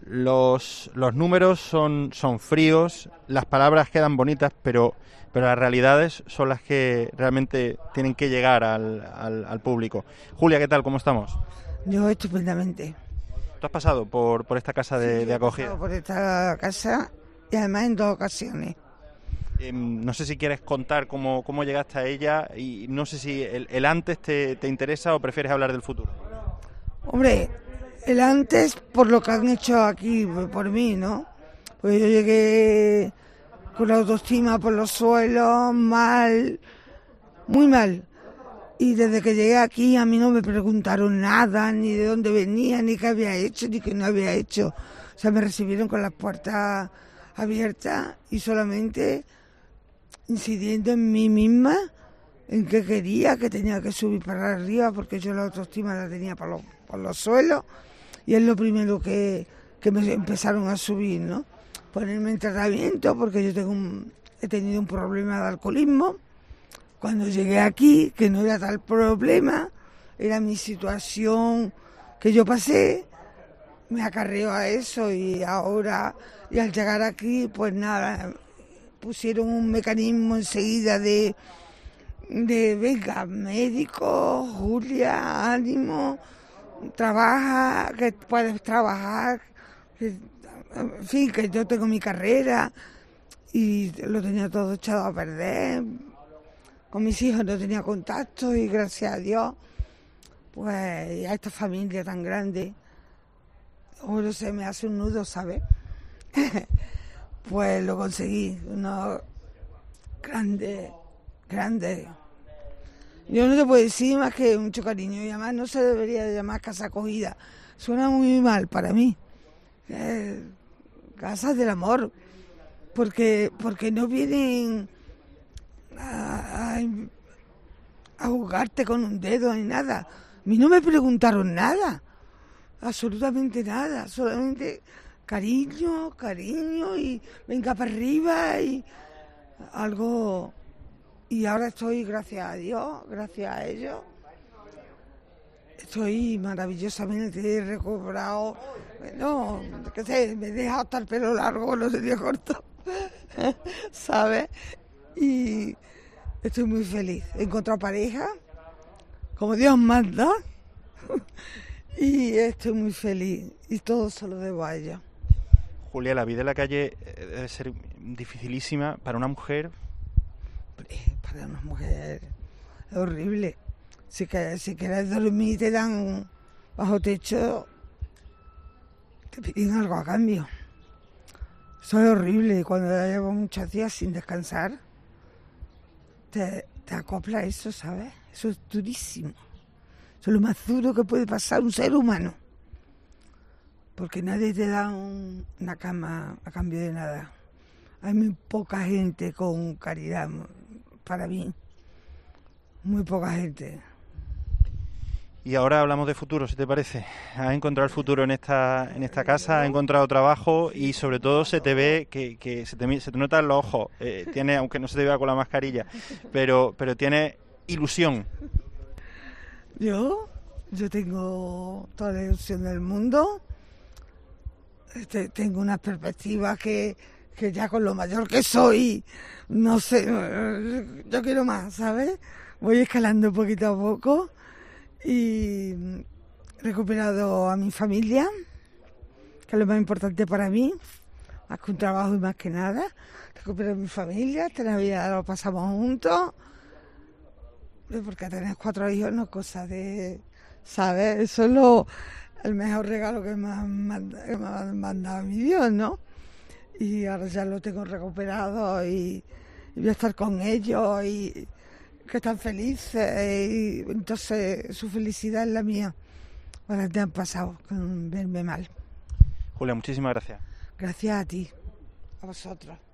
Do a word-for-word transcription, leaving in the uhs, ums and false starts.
los, los números son, son fríos, las palabras quedan bonitas, pero, pero las realidades son las que realmente tienen que llegar al, al, al público. Julia, ¿qué tal? ¿Cómo estamos? Yo estupendamente. ¿Tú has pasado por, por esta casa de, Sí, de acogida? He pasado por esta casa y además en dos ocasiones. Eh, no sé si quieres contar cómo, cómo llegaste a ella y no sé si el, el antes te, te interesa o prefieres hablar del futuro. Hombre, el antes por lo que han hecho aquí por mí, ¿no? Pues yo llegué con la autoestima por los suelos, mal, muy mal. Y desde que llegué aquí a mí no me preguntaron nada, ni de dónde venía, ni qué había hecho, ni qué no había hecho. O sea, me recibieron con las puertas abiertas y solamente incidiendo en mí misma, en qué quería, que tenía que subir para arriba, porque yo la autoestima la tenía por los, por los suelos. Y es lo primero que, que me empezaron a subir, ¿no? Ponerme en tratamiento, porque yo tengo un, he tenido un problema de alcoholismo. Cuando llegué aquí, que no era tal problema, era mi situación que yo pasé, me acarreó a eso y ahora, y al llegar aquí, pues nada, pusieron un mecanismo enseguida de, de venga, médico, Julia, ánimo, trabaja, que puedes trabajar, que, en fin, que yo tengo mi carrera y lo tenía todo echado a perder. Con mis hijos no tenía contacto y gracias a Dios, pues a esta familia tan grande, ahora se me hace un nudo, ¿sabes? Pues lo conseguí, unos grandes, grandes. Yo no te puedo decir más que mucho cariño y además no se debería de llamar casa acogida, suena muy mal para mí. Eh, casas del amor, porque, porque no vienen a, a, a jugarte con un dedo ni nada. A mí no me preguntaron nada, absolutamente nada, solamente cariño, cariño y venga para arriba y algo. Y ahora estoy, gracias a Dios, gracias a ellos, estoy maravillosamente recobrado. No, qué sé, me he dejado hasta el pelo largo, lo tenía corto, ¿sabes? Y estoy muy feliz. He encontrado pareja, como Dios manda, y estoy muy feliz. Y todo se lo debo a ella. Julia, la vida en la calle debe ser dificilísima para una mujer. Para una mujer es horrible. Si, que, si quieres dormir te dan bajo techo, te piden algo a cambio. Eso es horrible. Cuando ya llevo muchos días sin descansar, te, te acopla eso, ¿sabes? Eso es durísimo. Eso es lo más duro que puede pasar a un ser humano. Porque nadie te da un, una cama a cambio de nada. Hay muy poca gente con caridad, para mí. Muy poca gente. Y ahora hablamos de futuro, si te parece. Has encontrado el futuro en esta en esta casa, has encontrado trabajo y sobre todo se te ve que, que se, te, se te notan los ojos. Eh, tiene, aunque no se te vea con la mascarilla, pero pero tiene ilusión. Yo, yo tengo toda la ilusión del mundo. Este, tengo unas perspectivas que, que ya con lo mayor que soy, no sé, yo quiero más, ¿sabes? Voy escalando poquito a poco y he recuperado a mi familia, que es lo más importante para mí, más que un trabajo y más que nada. Recupero a mi familia, esta Navidad lo pasamos juntos, porque tener cuatro hijos no es cosa de, ¿sabes? Eso es lo, el mejor regalo que me, han mandado, que me ha mandado mi Dios, ¿no? Y ahora ya lo tengo recuperado y, y voy a estar con ellos y que están felices y entonces su felicidad es la mía. Ahora te han pasado con verme mal. Julia, muchísimas gracias. Gracias a ti, a vosotros.